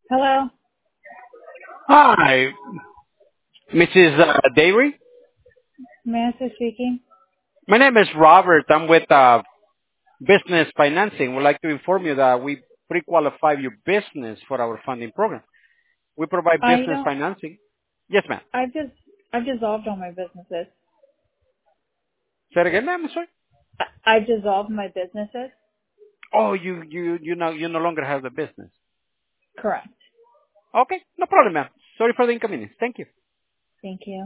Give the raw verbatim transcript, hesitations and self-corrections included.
Hello, Hi, missus Uh, Dairy. Master speaking. My name is Robert. I'm with uh, Business Financing. We'd like to inform you that we pre-qualify your business for our funding program. We provide I business don't. financing. Yes, ma'am. I've just. I've dissolved all my businesses. Say it again, ma'am. I'm sorry. I, I've dissolved my businesses. Oh, you you you no you no longer have the business. Correct. Okay, no problem, ma'am. Sorry for the inconvenience. Thank you. Thank you.